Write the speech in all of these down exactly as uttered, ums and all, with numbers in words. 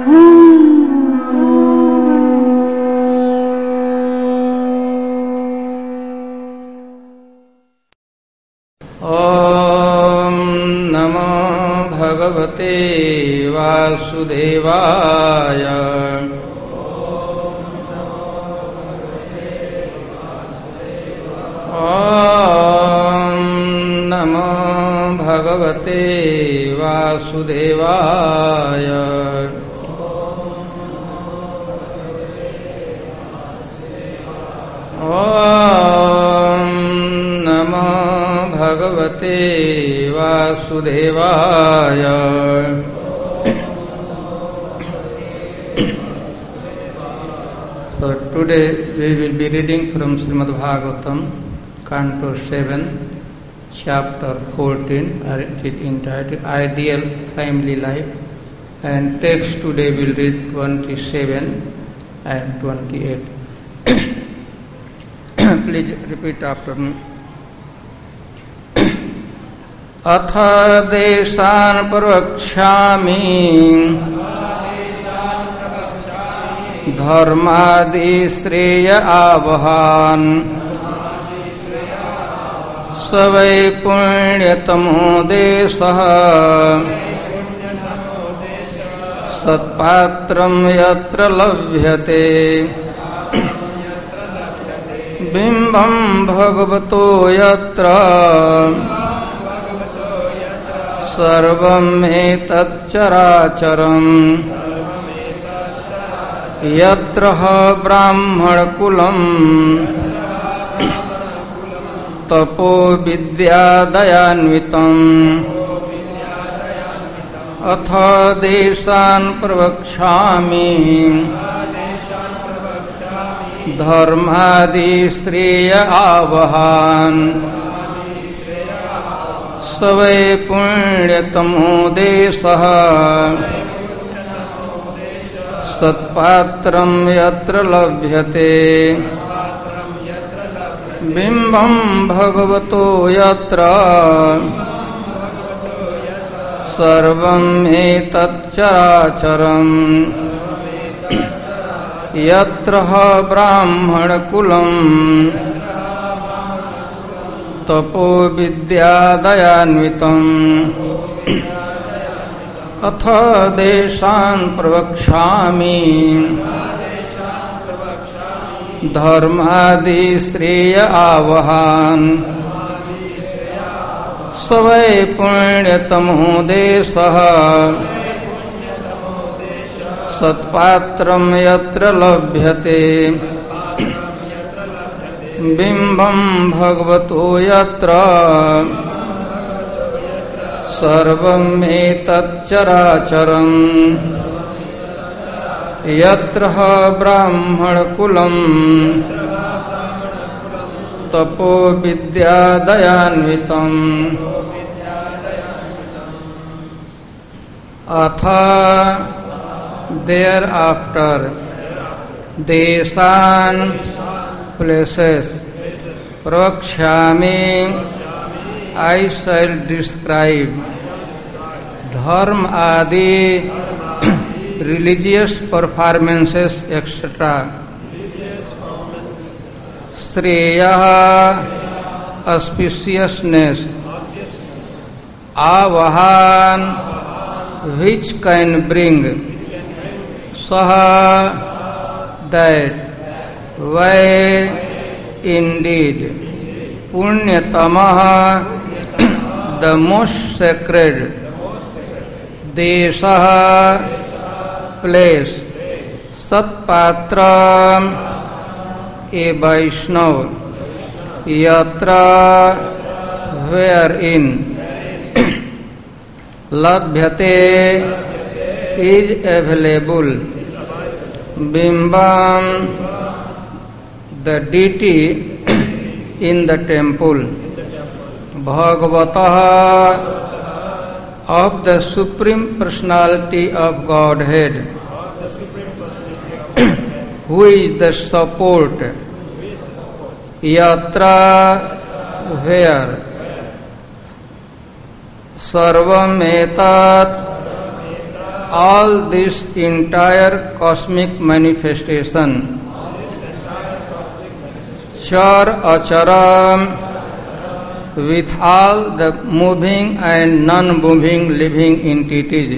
ओम नमो भगवते वासुदेवाय। ओम नमो भगवते वासुदेवाय। ओम नमो भगवते वासुदेवाय। So today we will be reading from Srimad Bhagavatam, Canto seven, Chapter fourteen, it is entitled Ideal Family Life, and text today will read twenty-seven and twenty-eight. Please repeat after me. अथ देशान् प्रवक्ष्यामि धर्मादि श्रेय आवहान् स वै पुण्यतमो देशः सत्पात्रं यत्र लभ्यते बिम्बं भगवतो यत्र सर्वमेतच्चराचरम् यत्र ब्राह्मणकुलम् तपो विद्यादयान्वितम् अथ देशान् प्रवक्ष्यामि धर्मादि श्रेय आवहान् स वै पुण्यतमो देशः सत्पात्रं यत्र लभ्यते बिम्बं भगवतो यत्र सर्वमेतच्चराचरम् यत्र ब्राह्मणकुलम् तपो विद्यादयान्वितम् अथ देशान् प्रवक्ष्यामि धर्मादि श्रेय आवहान् स वै पुण्यतमो देशः सत्पात्रं यत्र लभ्यते बिम्बं भगवतो यत्र सर्वमेतच्चराचरम् यत्र ब्राह्मणकुलम् तपो विद्यादयान्वितम् अथ thereafter देशान् places prakshami I shall describe dharma adi religious performances etc. Sreya auspiciousness avahan which can bring saha that way indeed punyatamaha the most sacred deshaha place satpatra a Vaishnav yatra wherein labhyate is available bimbam the deity in the temple Bhagavataha of the Supreme Personality of Godhead who is the support yatra where sarvam etat all this entire cosmic manifestation, char acharam, with all the moving and non-moving living entities,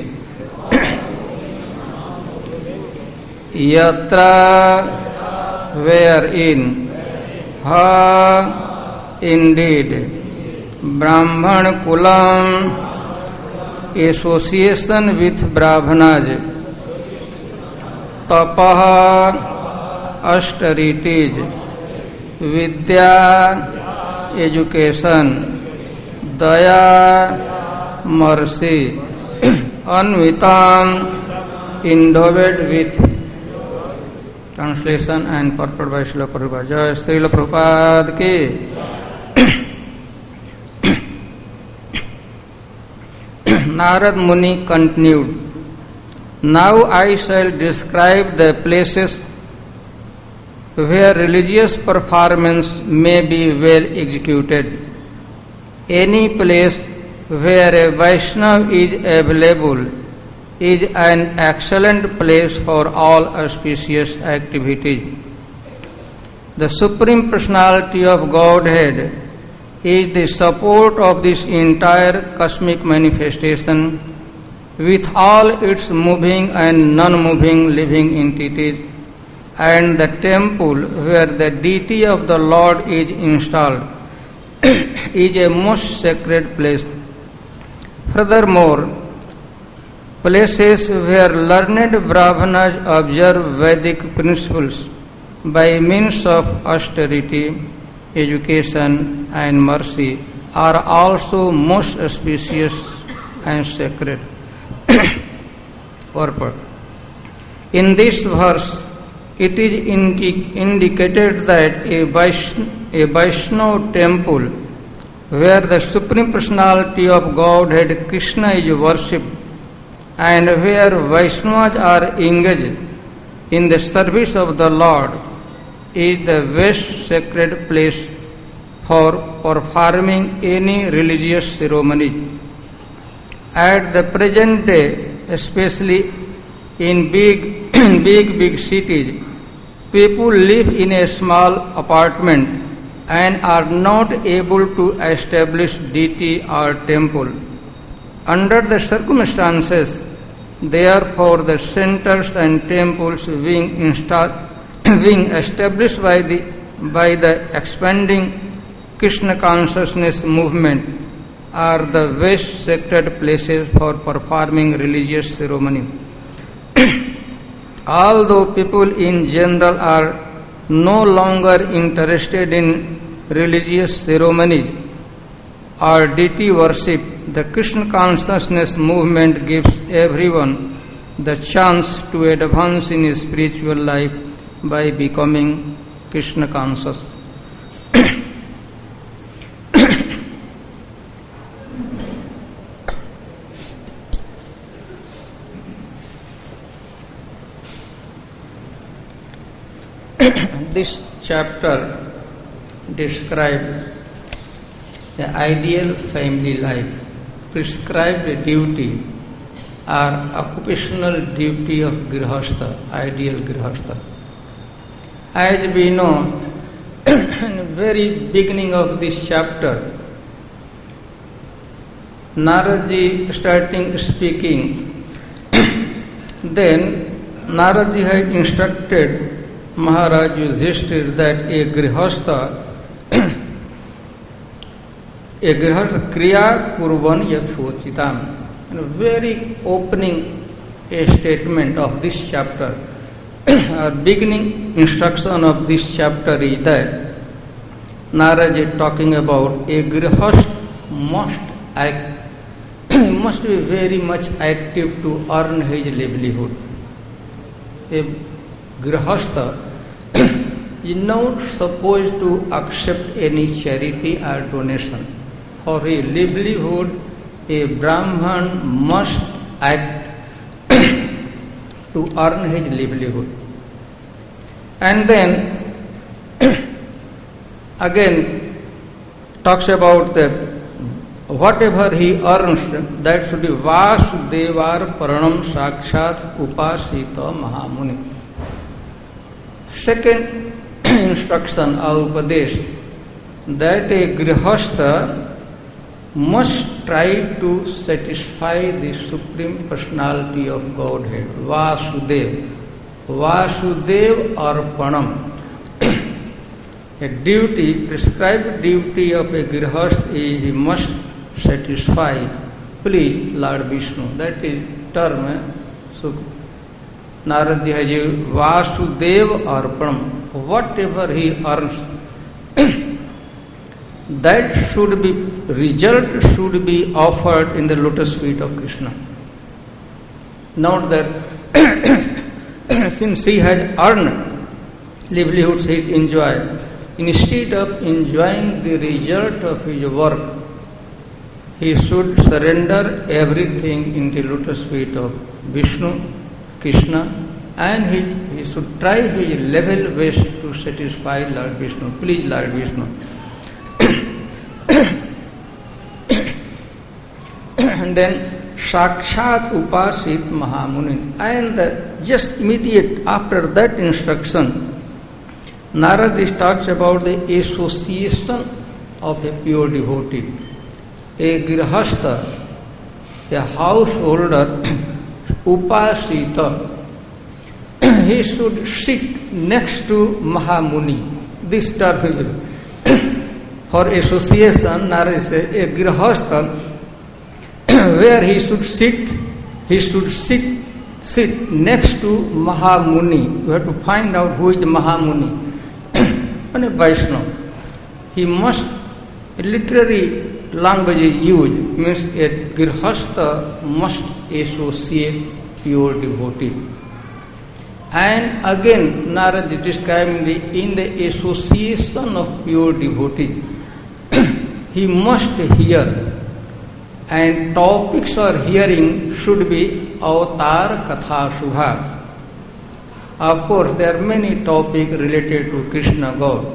yatra, wherein, ha, indeed, Brahman kulam, association with Brahmanas, tapaha, austerities, vidya, education, daya, mercy, anvitam, endowed with. Translation and purport by Srila Prabhupada. Jai Srila Prabhupada ki. Narad Muni continued, now I shall describe the places where religious performance may be well executed. Any place where a Vaishnava is available is an excellent place for all auspicious activities. The Supreme Personality of Godhead is the support of this entire cosmic manifestation with all its moving and non-moving living entities, and the temple where the deity of the Lord is installed is a most sacred place. Furthermore, places where learned Brahmanas observe Vedic principles by means of austerity, education and mercy are also most auspicious and sacred. Purport. In this verse, it is indi- indicated that a, Vaishn- a Vaishnava temple where the Supreme Personality of Godhead Krishna is worshipped and where Vaishnavas are engaged in the service of the Lord is the best sacred place for performing any religious ceremony. At the present day, especially in big, big, big cities, people live in a small apartment and are not able to establish deity or temple. Under the circumstances, therefore, the centers and temples being, install, being established by the, by the expanding Krishna consciousness movement are the best sacred places for performing religious ceremony. Although people in general are no longer interested in religious ceremonies or deity worship, the Krishna consciousness movement gives everyone the chance to advance in his spiritual life by becoming Krishna conscious. This chapter describes the ideal family life, prescribed duty or occupational duty of Grihastha, ideal Grihastha. As we know, in the very beginning of this chapter, Naradji starting speaking, then Naradji had instructed Maharaj Yudhishthir that a Grihastha, a Grihastha kriya kurvan yachochitam. Very opening a statement of this chapter, or beginning instruction of this chapter is that Narad is talking about a Grihastha must act, must be very much active to earn his livelihood. A Grihastha is not supposed to accept any charity or donation. For a livelihood, a Brahman must act to earn his livelihood. And then again talks about the whatever he earns, that should be Vasudevar Paranam Sakshat Upasita Mahamuni. Second instruction or Upadesh, that a Grihastha must try to satisfy the Supreme Personality of Godhead, Vasudev. Vasudev Arpanam. A duty, prescribed duty of a Grihastha is he must satisfy, please, Lord Vishnu. That is term. Eh? So, Narad ji has used Vasudev Arpanam. Whatever he earns, that should be, result should be offered in the lotus feet of Krishna. Note that since he has earned livelihoods he is enjoyed, instead of enjoying the result of his work, he should surrender everything into lotus feet of Vishnu, Krishna, and he, he should try his level best to satisfy Lord Vishnu. Please, Lord Vishnu. And then Sakshat Upasit Mahamuni. And the, just immediate after that instruction, Narad talks about the association of a pure devotee. A Grihastha, a householder, Upasita, he should sit next to Mahamuni. This term for association, Narad says, a Grihastha, where he should sit, he should sit, sit next to Mahamuni. We have to find out who is Mahamuni. And a Vaishnava. He must, a literary language is used, means a Grihastha must associate pure devotee. And again, Narad is describing the, in the association of pure devotees, he must hear. And topics or hearing should be Avatar Katha Shubha. Of course, there are many topics related to Krishna God.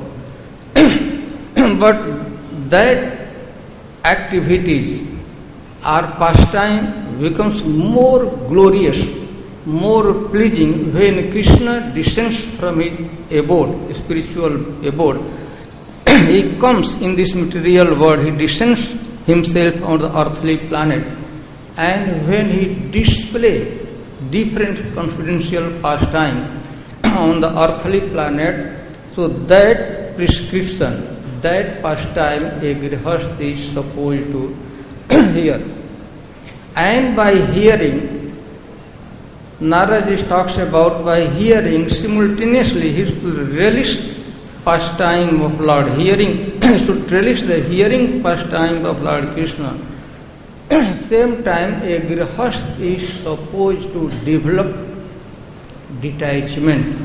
But that activities or pastime becomes more glorious, more pleasing when Krishna descends from his abode, spiritual abode. He comes in this material world, he descends himself on the earthly planet, and when he displays different confidential pastime on the earthly planet, so that prescription, that pastime a Grihastha is supposed to hear. And by hearing, Narad talks about by hearing simultaneously he should relish pastime of Lord, hearing, should relish the hearing pastime of Lord Krishna. Same time, a Grihastha is supposed to develop detachment.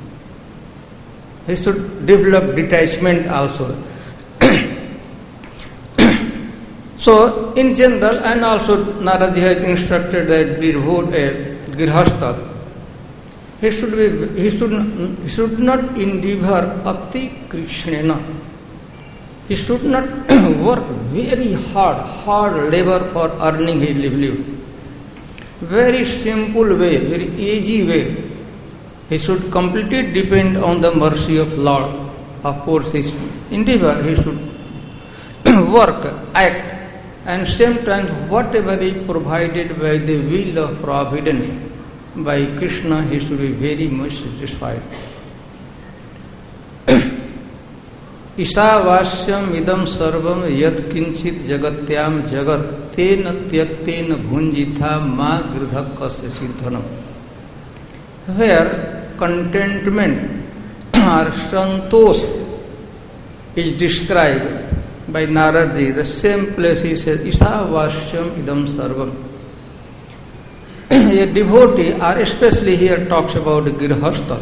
He should develop detachment also. So, in general, and also Narad has instructed that devote a Grihastha, he should be, he should, he should not endeavor ati krishnena. He should not work very hard, hard labor for earning his livelihood. Very simple way, very easy way. He should completely depend on the mercy of Lord. Of course, his endeavor, he should work, act, and same time whatever is provided by the will of providence by Krishna, he should be very much satisfied. ईशावास्यम इदम सर्वम यद किंचित जगत्याम जगत तेन त्यक्तेन भुंजिथा मा गृधक्कस्य सिद्धनम. Where contentment or santosh is described by Narad ji, the same place he says, Isavasyam idam sarvam. A devotee, or especially here talks about Grihastha,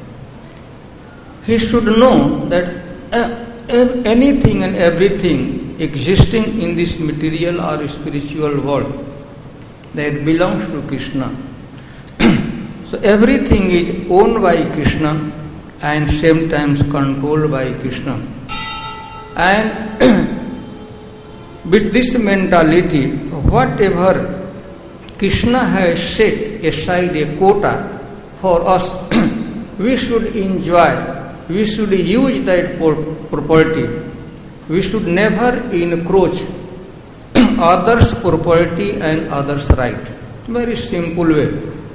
he should know that uh, anything and everything existing in this material or spiritual world, that belongs to Krishna. So everything is owned by Krishna and same times controlled by Krishna. And with this mentality, whatever Krishna has set aside a quota for us, we should enjoy, we should use that property. We should never encroach others' property and others' right. Very simple way.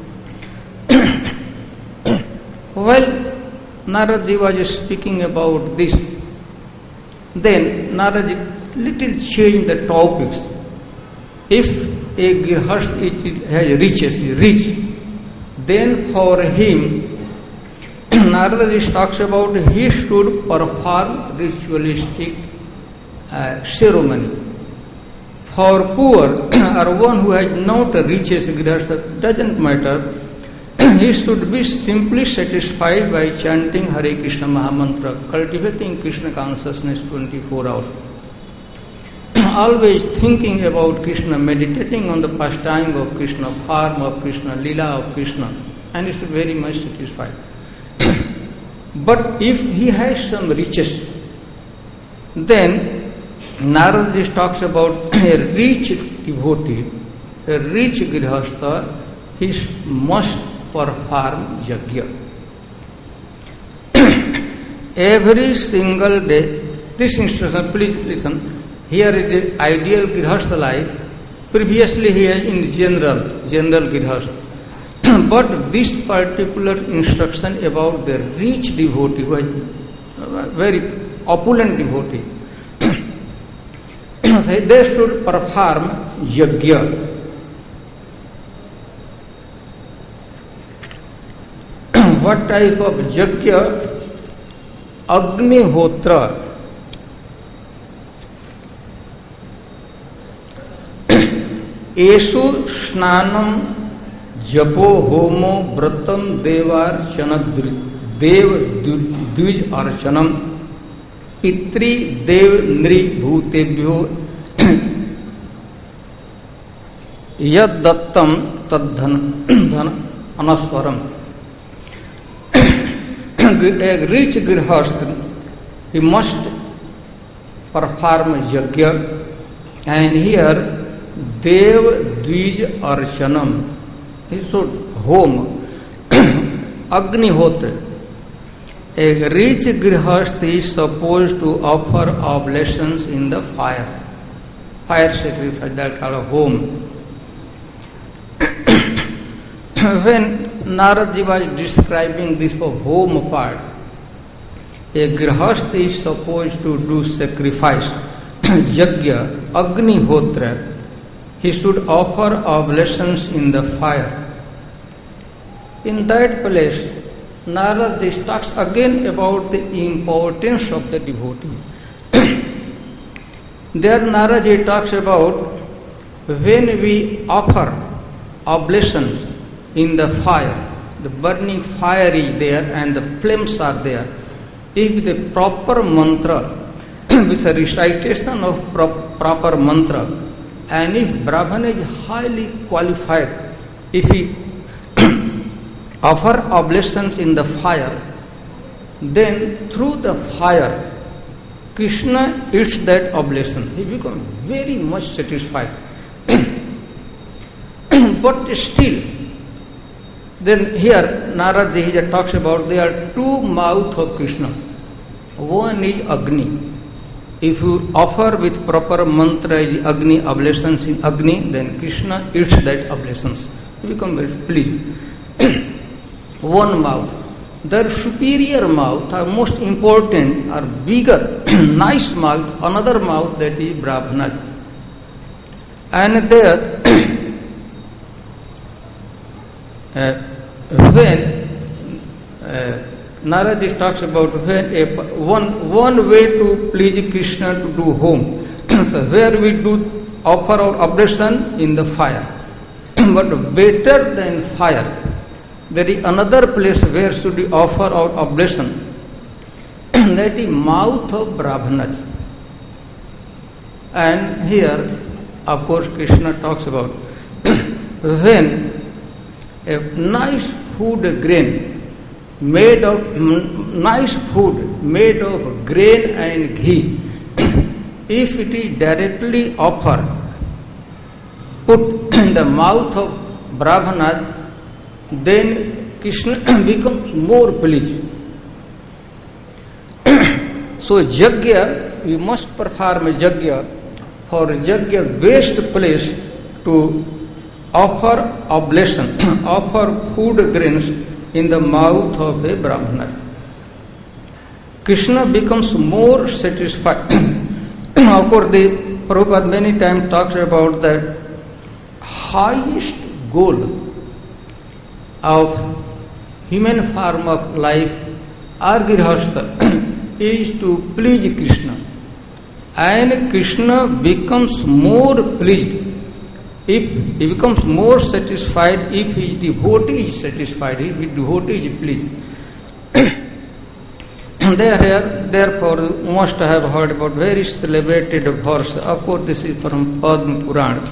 While Naradji was speaking about this, then Naradji little changed the topics. If a grihastha has riches, rich, then for him, Naradji talks about he should perform ritualistic uh, ceremony. For poor or one who has not riches, grihastha, doesn't matter. He should be simply satisfied by chanting Hare Krishna Mahamantra, cultivating Krishna consciousness twenty-four hours. Always thinking about Krishna, meditating on the pastime of Krishna, form of Krishna, lila of Krishna, and he should be very much satisfied. But if he has some riches, then Naradji talks about a rich devotee, a rich grihastha, he must perform yajna. Every single day, this instruction, please listen, here is the ideal grihastha life. Previously he is in general, general grihastha. But this particular instruction about the rich devotee, who is a very opulent devotee, they should perform yajna. What type of yajna? Agnihotra. Esu snanam japo homo vratam devarchana dev dvij archanam pitri dev nri bhutebhyo yad dattam tad dhan anaswaram. A rich grihastha, he must perform yajna, and here Dev Dvij Archanam, he should home Agnihotra. A rich grihastha is supposed to offer oblations in the fire, fire sacrifice, that called a home. When Naradji was describing this for home part, a grihastha is supposed to do sacrifice, yajna, agnihotra. He should offer oblations in the fire. In that place, Naradji talks again about the importance of the devotee. There Naradji talks about when we offer oblations in the fire, the burning fire is there and the flames are there. If the proper mantra, with a recitation of pro- proper mantra, and if Brahman is highly qualified, if he offer oblations in the fire, then through the fire, Krishna eats that oblation. He becomes very much satisfied. But still, then here Naradji talks about there are two mouths of Krishna. One is Agni. If you offer with proper mantra Agni oblations in Agni, then Krishna eats that oblations. You become very pleased. One mouth. Their superior mouth are most important, are bigger, nice mouth, another mouth that is Brahmana. And there, uh, when uh, Naradji talks about when a, one, one way to please Krishna to do home, so where we do offer our oblation in the fire. But better than fire, there is another place where should we offer our oblation. That is mouth of Brahmana. And here, of course, Krishna talks about when a nice food grain made of nice food made of grain and ghee if it is directly offered, put in the mouth of Brahmana, then Krishna becomes more pleased. So yajna, we must perform a yajna. For yajna, best place to offer oblation, offer food grains in the mouth of a Brahmana. Krishna becomes more satisfied. Of course, the Prabhupada many times talks about the highest goal of human form of life or grihastha is to please Krishna. And Krishna becomes more pleased if he becomes more satisfied if his devotee is satisfied, if his devotee is pleased. Therefore, you must have heard about very celebrated verse. Of course, this is from Padma Purana,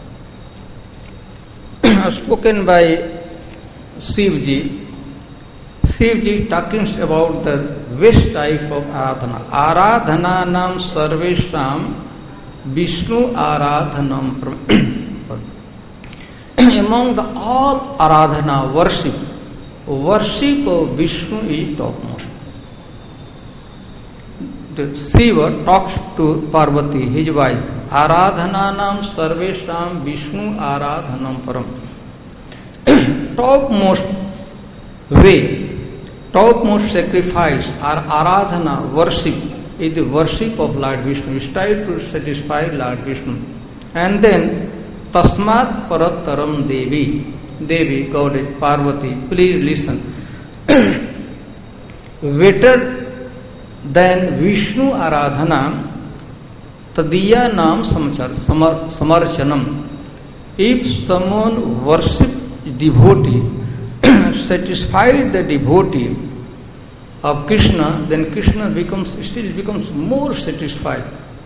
spoken by Shivji. Shivji talking about the best type of aradhana. Aradhana nam sarvesham Vishnu aradhanam. Among the all aradhana, worship, worship of Vishnu is topmost. The Shiva talks to Parvati, his wife. Aradhananam sarvesham Vishnu aradhanam param. Topmost way, topmost sacrifice or aradhana, worship, is the worship of Lord Vishnu. We strive to satisfy Lord Vishnu. And then, Tasmat Parattaram Devi, Devi, Goddess Parvati, please listen. Better than Vishnu Aradhana, Tadiya Nam Samarchanam. If someone worships devotee, satisfied the devotee of Krishna, then Krishna becomes still becomes more satisfied.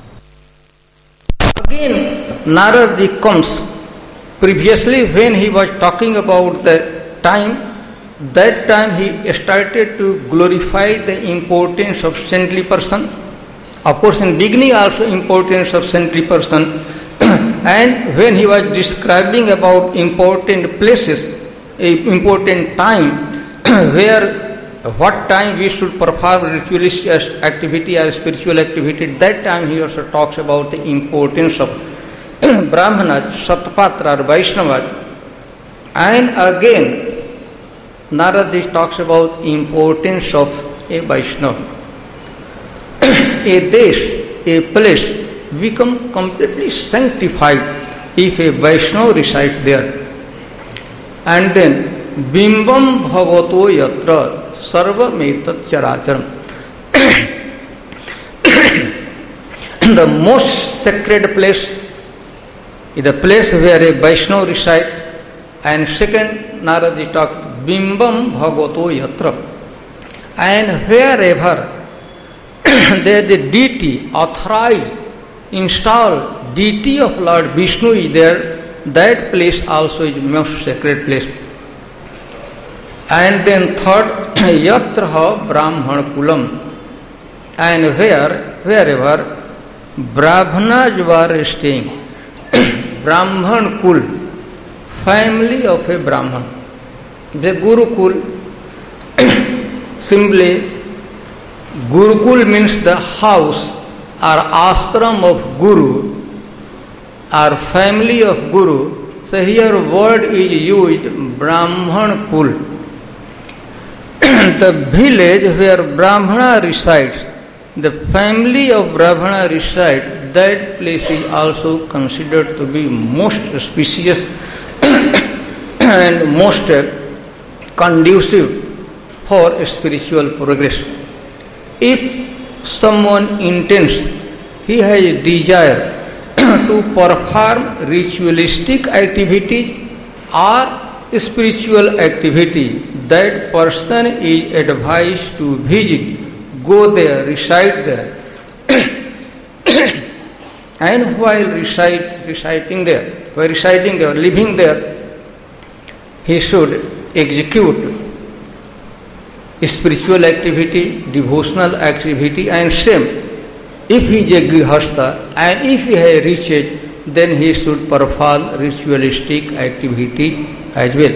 Again, Narada comes. Previously, when he was talking about the time, that time he started to glorify the importance of saintly person. Of course, in beginning also importance of saintly person. And when he was describing about important places, important time, where what time we should perform ritualistic activity or spiritual activity, that time he also talks about the importance of Brahmanas, Satpatra or Vaishnavas. And again, Narada talks about importance of a Vaishnava. A desh, a place become completely sanctified if a Vaishnava resides there. And then, Bimbam Bhagavato Yatra Sarvametat Characharam. The most sacred place is the place where a Vaishnava resides. And second, Narada talked Bimbam Bhagavato Yatra. And wherever there is a deity, authorized, installed deity of Lord Vishnu is there, that place also is most sacred place. And then third, Yatraha Brahmana Kulam. And where, wherever Brahmanas were staying, Brahman Kul, family of a Brahman. The Gurukul, simply Gurukul means the house or ashram of Guru or family of Guru. So here word is used Brahman Kul. The village where Brahmana resides, the family of Brahmana resides, that place is also considered to be most auspicious and most conducive for spiritual progress. If someone intends, he has a desire to perform ritualistic activities or spiritual activity, that person is advised to visit, go there, reside there. And while recite, reciting there, while reciting there, living there, he should execute spiritual activity, devotional activity, and same if he is a grihastha and if he has riches, then he should perform ritualistic activity as well.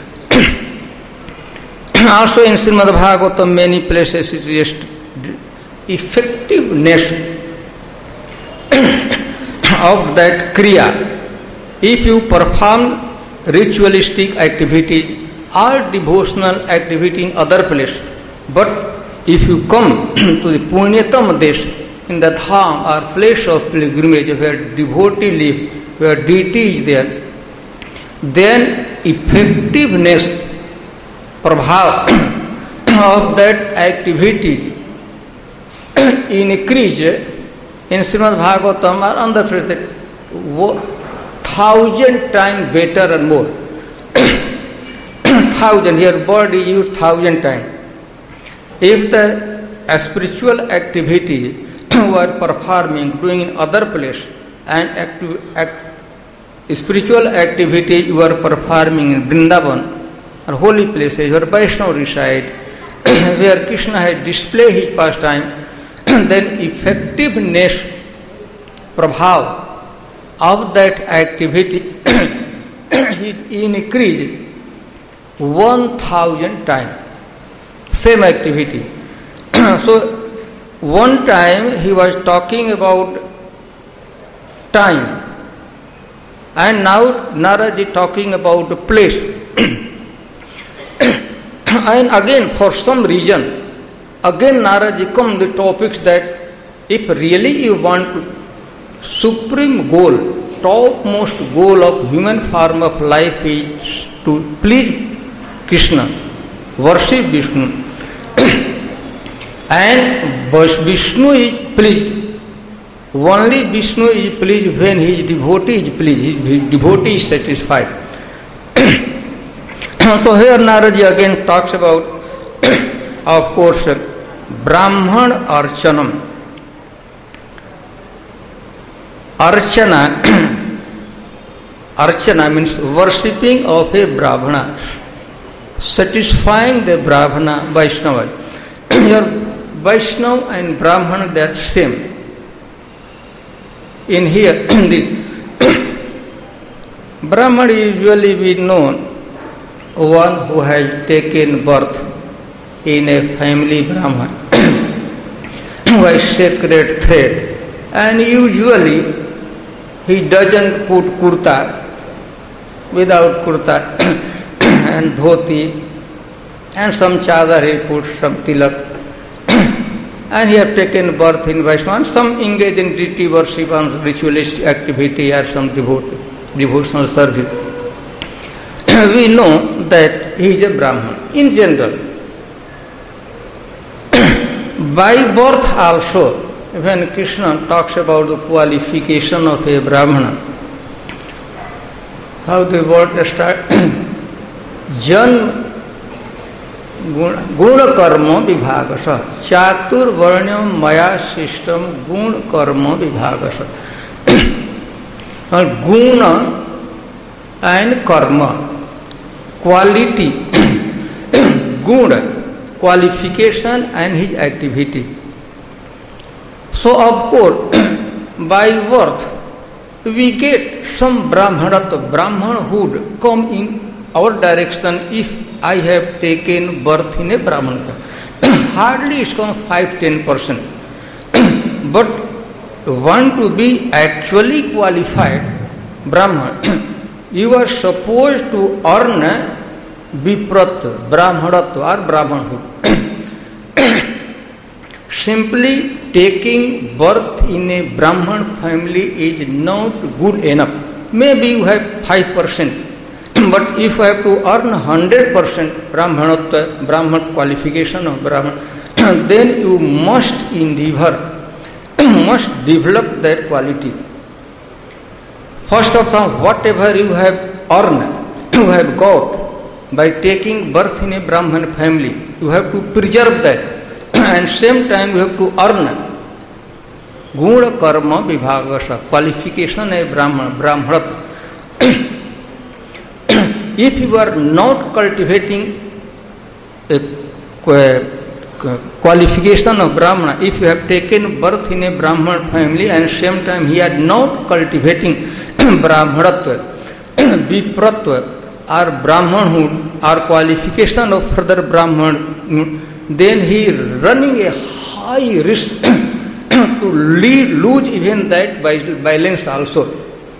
Also in Srimad Bhagavatam, many places it is effectiveness of that kriya. If you perform ritualistic activity or devotional activity in other place, but if you come to the Punyatam Desh, in the dham or place of pilgrimage where devotee live, where deity is there, then effectiveness, prabhav of that activity increase in Srimad Bhagavatam or other places thousand times better and more. Thousand, your body used thousand times. If the spiritual activity were performing, doing in other place, and active, act, spiritual activity you were performing in Vrindavan or holy places where Vaishnava reside, where Krishna had displayed his pastime, then effectiveness, prabhav of that activity is increased one thousand times. Same activity. So one time he was talking about time, and now Narad is talking about place. And again, for some reason, again Narad comes the topics that if really you want to, supreme goal, topmost goal of human form of life is to please Krishna, worship Vishnu. And Vishnu is pleased. Only Vishnu is pleased when his devotee is pleased, his devotee is satisfied. So here Naraji again talks about, of course, Brahman Archanam. Archana, Archana means worshipping of a Brahmana, satisfying the Brahmana Vaishnava. Your Vaishnava and Brahman, they are same. In here, this Brahman usually we know one who has taken birth in a family Brahman, who has sacred thread, and usually he doesn't put kurta, without kurta and dhoti, and some chadar he puts some tilak, and he has taken birth in Vaishnava, some engage in deity worship and ritualistic activity or some devote, devotional service. We know that he is a Brahman in general. By birth also, when Krishna talks about the qualification of a Brahmana, how the word starts? Jan Guna Karma Vibhagasa. Chatur Varnyam Maya System Guna Karma Vibhagasa. Guna and Karma. Quality, Guna, qualification and his activity. So of course, by birth, we get some Brahmanatva, Brahmanhood come in our direction if I have taken birth in a Brahman. Hardly it's come five to ten percent. But want to be actually qualified Brahman, you are supposed to earn Vipratva, Brahmanatva or Brahmanhood. Simply taking birth in a Brahman family is not good enough. Maybe you have five percent. But if you have to earn one hundred percent Brahmanatva, Brahman qualification of Brahman, then you must endeavor, must develop that quality. First of all, whatever you have earned, you have got by taking birth in a Brahman family, you have to preserve that. And same time you have to earn Guna Karma Vibhagasa, qualification of Brahman, Brahmanatva. If you are not cultivating a qualification of Brahmana. If you have taken birth in a Brahman family and same time he had not cultivating Brahmanatva, Vipratva or Brahmanhood or qualification of further Brahman, then he is running a high risk to lead, lose even that by balance also.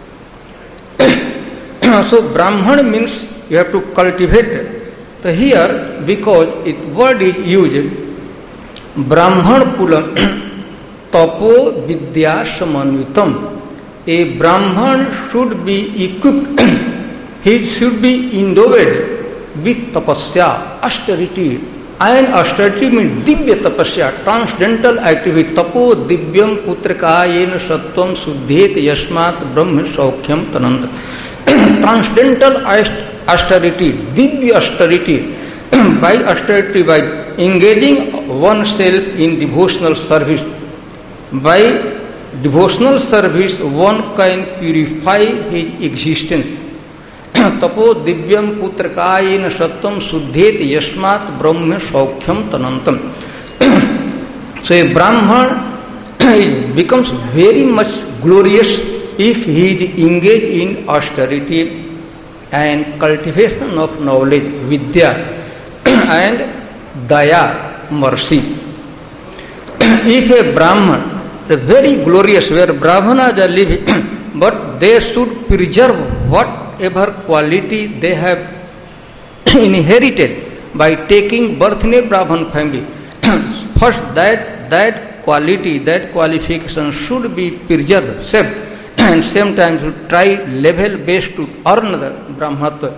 So Brahman means you have to cultivate. So here, because it word is used, Brahman Kulam Tapo Vidya Samanvitam. A Brahman should be equipped, he should be endowed with tapasya, austerity. And austerity means divya tapasya, transcendental activity. Tapo divyam putrakayen sattvam suddhet yasmat brahma saukyam tananta. Transcendental austerity, divya austerity. By austerity, by engaging oneself in devotional service. By devotional service, one can purify his existence. Tapo divyam putrakayena sattvam suddhet yasmat brahma saukyam tanantam. So a Brahman becomes very much glorious if he is engaged in austerity and cultivation of knowledge, vidya, and daya, mercy. If a Brahman, the very glorious where Brahmanas are living, but they should preserve whatever quality they have inherited by taking birth in a Brahman family. First, that that quality, that qualification should be preserved, saved, and same time to try level best to earn the Brahmatva.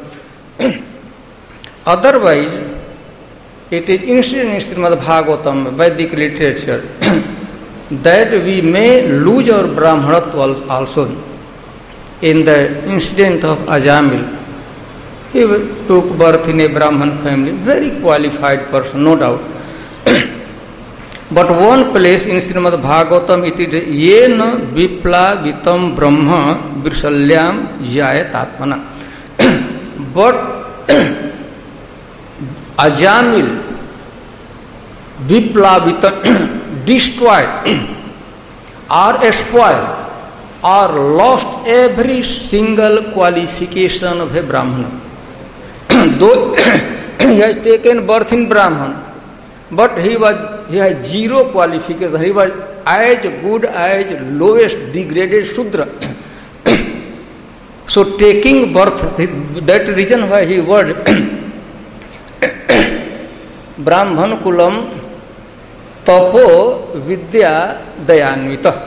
Otherwise, it is incident in Srimad Bhagavatam, Vedic literature, that we may lose our Brahmanatva also. In the incident of Ajamil, he took birth in a Brahman family, very qualified person, no doubt. But one place in Srimad Bhagavatam, it is Yena Vipla Vitam Brahma Virsalyam Jayat Atmana. But Ajamil, Vipla Vitam, destroyed or spoiled or lost every single qualification of a Brahmana. Though he has taken birth in Brahman, but he was he had zero qualification. He was as good as lowest degraded Shudra. So taking birth, that reason why he was Brahman Kulam Tapo Vidya Dayanvita.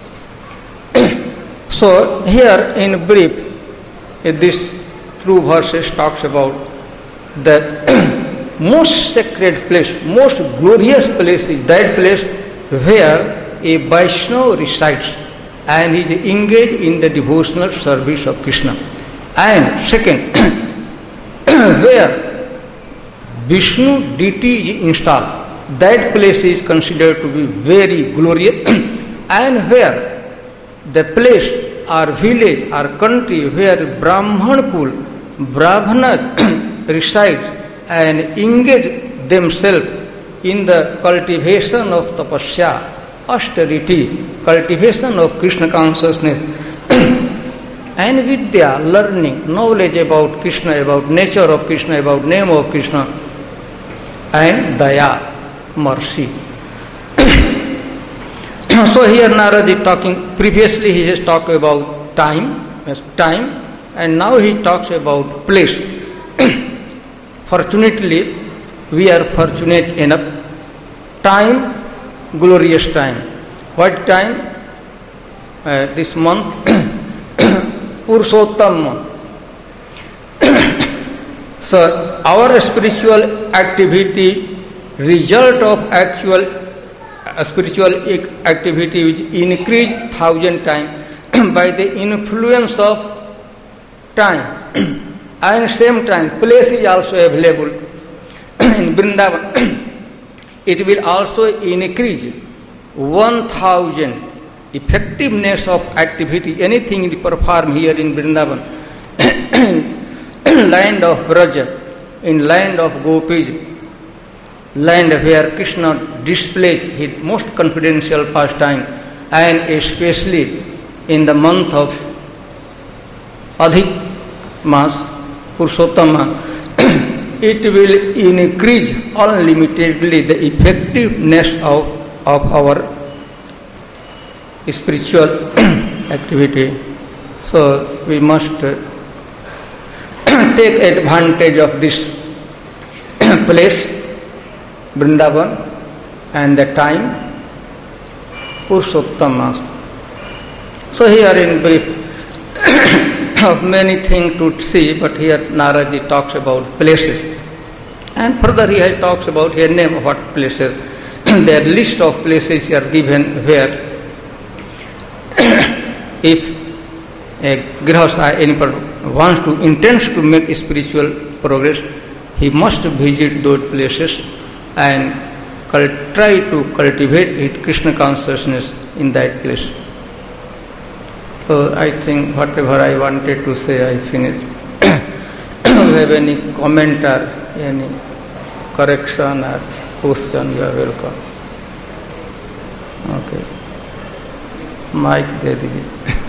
So here in brief, this true verses talks about the most sacred place, most glorious place is that place where a Vaishnava resides and is engaged in the devotional service of Krishna. And second, where Vishnu deity is installed, that place is considered to be very glorious. And where the place or village or country where Brahman Kul, Brahmanas reside and engage themselves in the cultivation of tapasya, austerity, cultivation of Krishna consciousness, and vidya, learning, knowledge about Krishna, about nature of Krishna, about name of Krishna, and daya, mercy. So here Narad is talking, previously he has talked about time, yes, time, and now he talks about place. Fortunately, we are fortunate enough. Time, glorious time. What time? Uh, this month, Purushottam month. So our spiritual activity, result of actual uh, spiritual activity which increased thousand times by the influence of time. And same time, place is also available in Vrindavan. It will also increase one thousand effectiveness of activity, anything we perform here in Vrindavan, land of Braja, in land of Gopis, land where Krishna displays his most confidential pastime, and especially in the month of Adhik Mas, Purushottama, it will increase unlimitedly the effectiveness of, of our spiritual activity. So we must take advantage of this place, Vrindavan, and the time, Purushottama. So here in brief, of many things to see, but here Naraji talks about places. And further he talks about here name of what places. Their list of places are given where if a grihastha, any person wants to, intends to make spiritual progress, he must visit those places and try to cultivate his Krishna consciousness in that place. So I think whatever I wanted to say, I finished. If you have any comment or any correction or question, you are welcome. Okay. Mic de dijiye.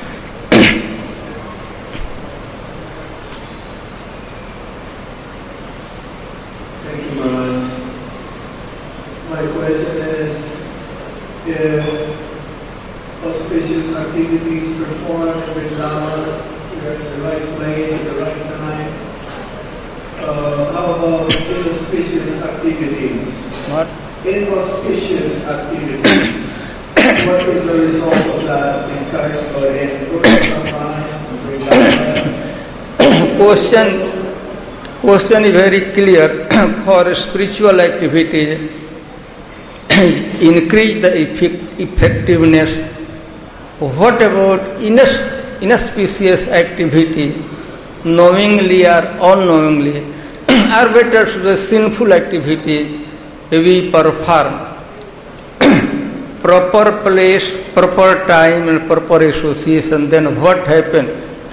Thank you, Maharaj. My question is, if auspicious activities performed in Vrindavan, you're in the right place at the right time. Uh, how about inauspicious activities? What? Inauspicious activities. What is the result of that in current or in Purushottama and Vrindavan? Question, question is very clear. For spiritual activity, increase the effect, effectiveness. What about inauspicious activity, knowingly or unknowingly, or better to the sinful activity we perform? Proper place, proper time and proper association, then what happened?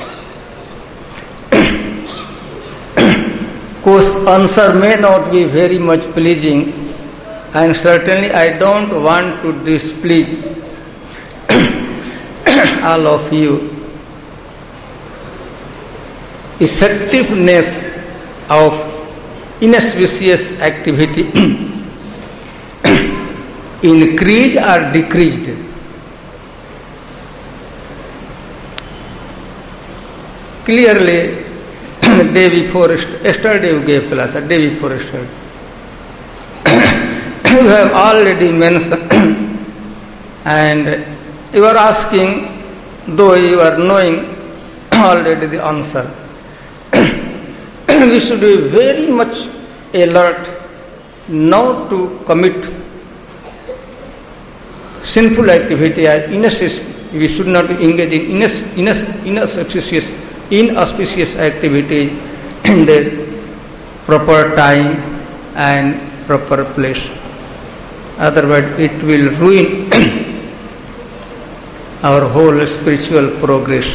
Course answer may not be very much pleasing, and certainly I don't want to displease all of you. Effectiveness of inauspicious activity increased or decreased? Clearly, the day before, yesterday you gave class, the day before yesterday. You have already mentioned, and you are asking, though you are knowing already the answer. We should be very much alert not to commit sinful activity or inauspicious. We should not engage in inauspicious, inauspicious activity in the proper time and proper place. Otherwise, it will ruin our whole spiritual progress.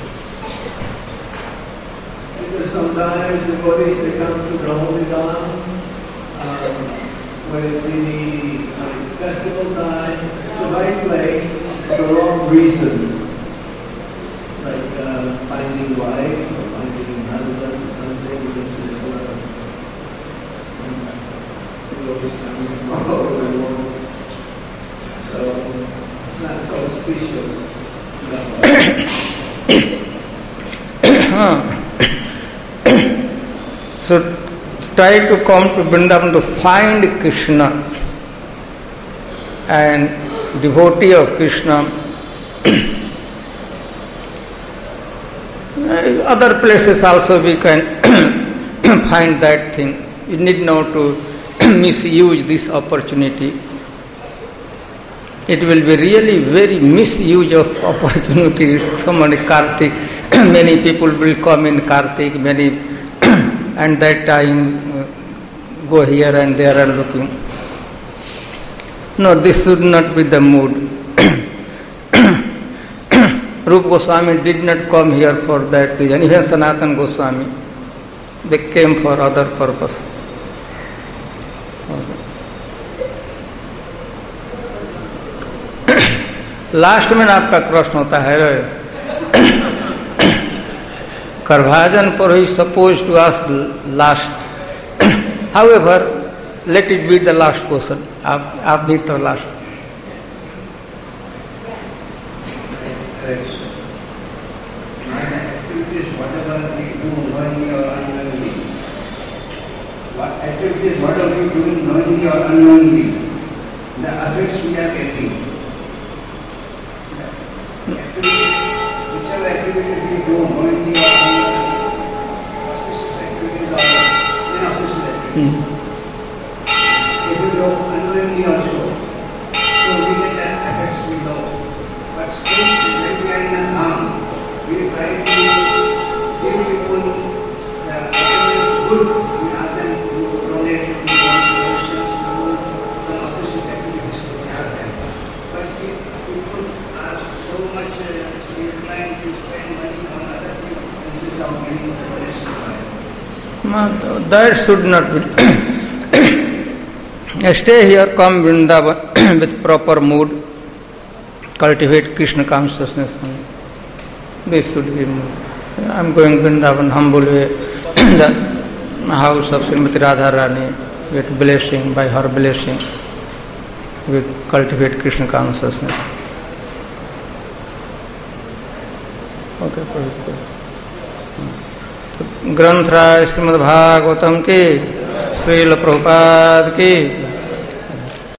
Because sometimes the devotees, they come to the Holy Dawn um, when it's really like festival time. It's the right place for the wrong reason, like uh, finding wife or finding husband or something. Because there's a lot of devotees coming from all over the world, so it's not so auspicious. So try to come to Vrindavan to find Krishna, and devotee of Krishna. Other places also we can find that thing. You need not to misuse this opportunity. It will be really very misuse of opportunity. So many Kartik, many people will come in Kartik, many, and that time uh, go here and there and looking. No, this should not be the mood. Rupa Goswami did not come here for that reason. Even Sanatana Goswami, they came for other purpose. Okay. Last में आपका प्रश्न होता है करभाजन पर ही suppose to ask last, however let it be the last question. आप आप भी तो last. Activities, what are we doing knowingly or unknowingly? The effects we are getting. Activities, whichever activity we do knowingly or unknowingly, auspicious activities or inauspicious activities. Mm-hmm. If we do unknowingly also, so we get the effects we know. But still, when we are in a harm, we try to give people the activities good. That should not be. Stay here, come Vrindavan with proper mood, cultivate Krishna consciousness. This should be mood. I am going Vrindavan humble way, the house of Srimati Radharani, get blessing, by her blessing, we cultivate Krishna consciousness. Okay, perfect. ग्रंथराज श्रीमद् भागवतम की, श्रील प्रभुपाद की।